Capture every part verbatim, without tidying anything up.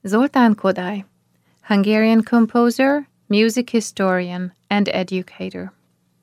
Zoltán Kodály, Hungarian composer, music historian, and educator.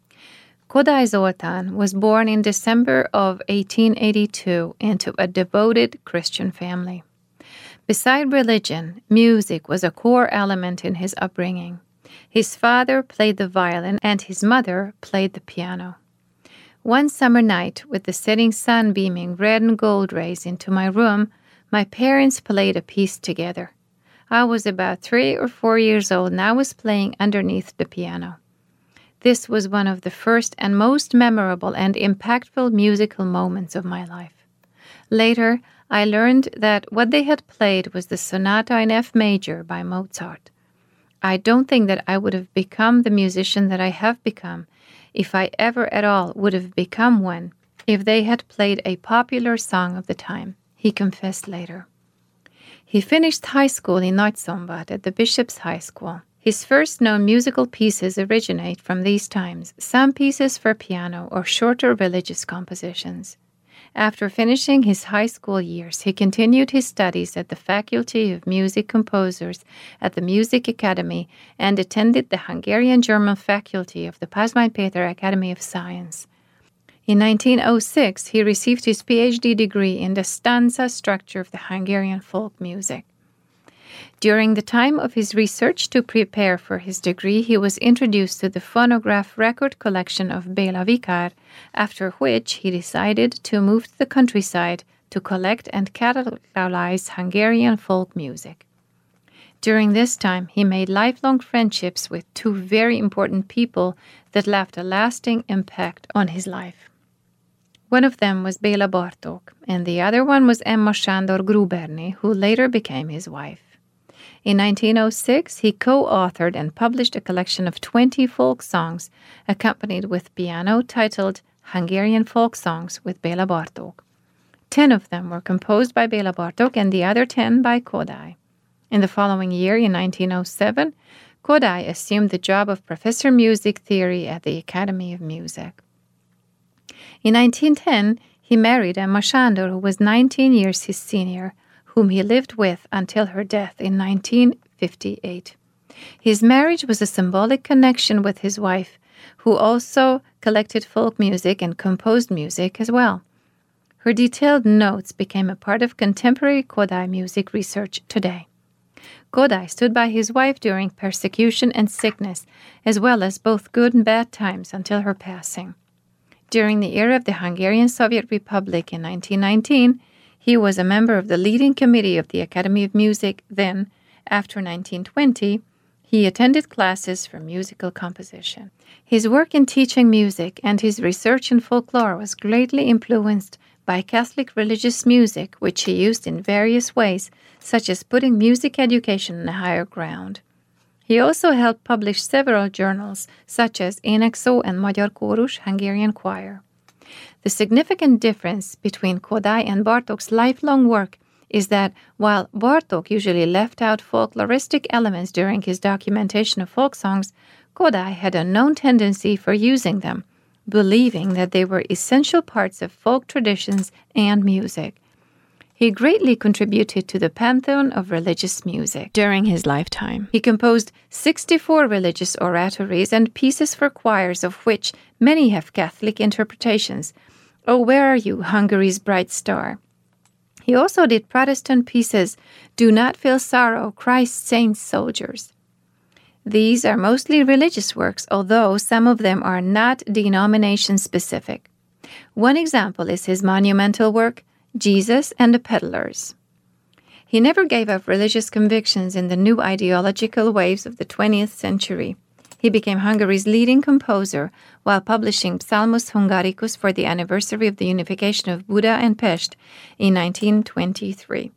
Kodály Zoltán was born in December of eighteen eighty-two into a devoted Christian family. Beside religion, music was a core element in his upbringing. His father played the violin and his mother played the piano. One summer night, with the setting sun beaming red and gold rays into my room, my parents played a piece together. I was about three or four years old and I was playing underneath the piano. This was one of the first and most memorable and impactful musical moments of my life. Later, I learned that what they had played was the Sonata in F major by Mozart. I don't think that I would have become the musician that I have become, if I ever at all would have become one, if they had played a popular song of the time, he confessed later. He finished high school in Nagyszombat at the Bishop's High School. His first known musical pieces originate from these times, some pieces for piano or shorter religious compositions. After finishing his high school years, he continued his studies at the Faculty of Music Composers at the Music Academy and attended the Hungarian-German faculty of the Pázmány Péter Academy of Science. In nineteen oh six, he received his P H D degree in the stanza structure of the Hungarian folk music. During the time of his research to prepare for his degree, he was introduced to the phonograph record collection of Béla Vikár, after which he decided to move to the countryside to collect and catalogise Hungarian folk music. During this time, he made lifelong friendships with two very important people that left a lasting impact on his life. One of them was Béla Bartók, and the other one was Emma Sándor Gruberny, who later became his wife. In nineteen oh six, he co-authored and published a collection of twenty folk songs, accompanied with piano, titled Hungarian Folk Songs with Béla Bartók. Ten of them were composed by Béla Bartók and the other ten by Kodály. In the following year, in nineteen oh seven, Kodály assumed the job of professor music theory at the Academy of Music. In nineteen ten, he married Emma Sándor, who was nineteen years his senior, whom he lived with until her death in nineteen fifty-eight. His marriage was a symbolic connection with his wife, who also collected folk music and composed music as well. Her detailed notes became a part of contemporary Kodály music research today. Kodály stood by his wife during persecution and sickness, as well as both good and bad times until her passing. During the era of the Hungarian Soviet Republic in nineteen nineteen, he was a member of the leading committee of the Academy of Music. Then, after nineteen twenty, he attended classes for musical composition. His work in teaching music and his research in folklore was greatly influenced by Catholic religious music, which he used in various ways, such as putting music education on a higher ground. He also helped publish several journals, such as Énekszó and Magyar Kórus, Hungarian Choir. The significant difference between Kodály and Bartók's lifelong work is that while Bartók usually left out folkloristic elements during his documentation of folk songs, Kodály had a known tendency for using them, believing that they were essential parts of folk traditions and music. He greatly contributed to the pantheon of religious music during his lifetime. He composed sixty-four religious oratories and pieces for choirs, of which many have Catholic interpretations. "Oh, where are you, Hungary's bright star?" He also did Protestant pieces, "Do not feel sorrow, Christ's saints soldiers." These are mostly religious works, although some of them are not denomination-specific. One example is his monumental work, Jesus and the Peddlers. He never gave up religious convictions in the new ideological waves of the twentieth century. He became Hungary's leading composer while publishing Psalmus Hungaricus for the anniversary of the unification of Buda and Pest in nineteen twenty-three.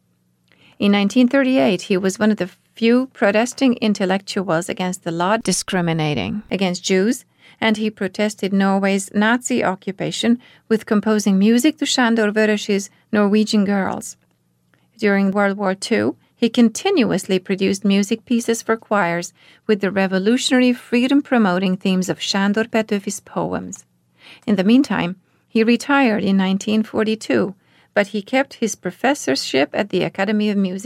In nineteen thirty-eight, he was one of the few protesting intellectuals against the law discriminating against Jews, and he protested Norway's Nazi occupation with composing music to Sándor Vörös's Norwegian Girls. During World War Two, he continuously produced music pieces for choirs with the revolutionary freedom-promoting themes of Sándor Petőfi's poems. In the meantime, he retired in nineteen forty-two, but he kept his professorship at the Academy of Music,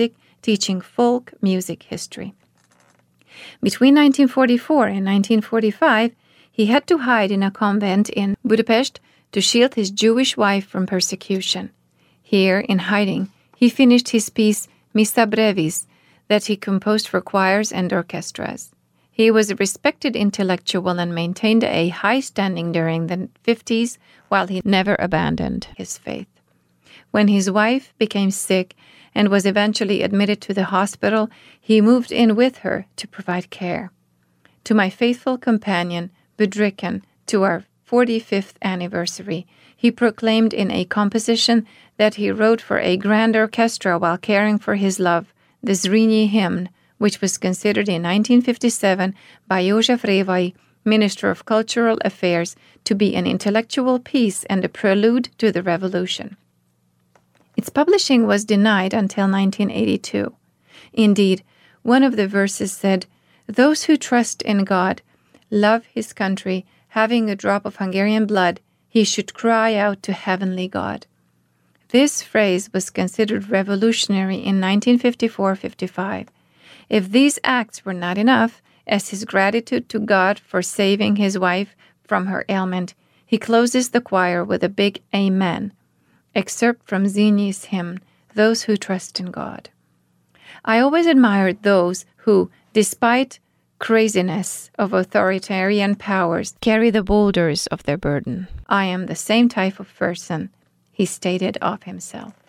teaching folk music history. Between nineteen forty-four and nineteen forty-five, he had to hide in a convent in Budapest to shield his Jewish wife from persecution. Here, in hiding, he finished his piece Missa Brevis that he composed for choirs and orchestras. He was a respected intellectual and maintained a high standing during the fifties, while he never abandoned his faith. When his wife became sick and was eventually admitted to the hospital, he moved in with her to provide care. To my faithful companion, Budrykin, to our forty-fifth anniversary, he proclaimed in a composition that he wrote for a grand orchestra while caring for his love, the Zrínyi hymn, which was considered in nineteen fifty-seven by József Révai, Minister of Cultural Affairs, to be an intellectual piece and a prelude to the revolution. Its publishing was denied until nineteen eighty-two. Indeed, one of the verses said, "Those who trust in God, love his country, having a drop of Hungarian blood, he should cry out to heavenly God." This phrase was considered revolutionary in nineteen fifty-four fifty-five. If these acts were not enough, as his gratitude to God for saving his wife from her ailment, he closes the choir with a big Amen, excerpt from Zrínyi's hymn, "Those who trust in God." I always admired those who, despite craziness of authoritarian powers, carry the boulders of their burden. I am the same type of person, he stated of himself.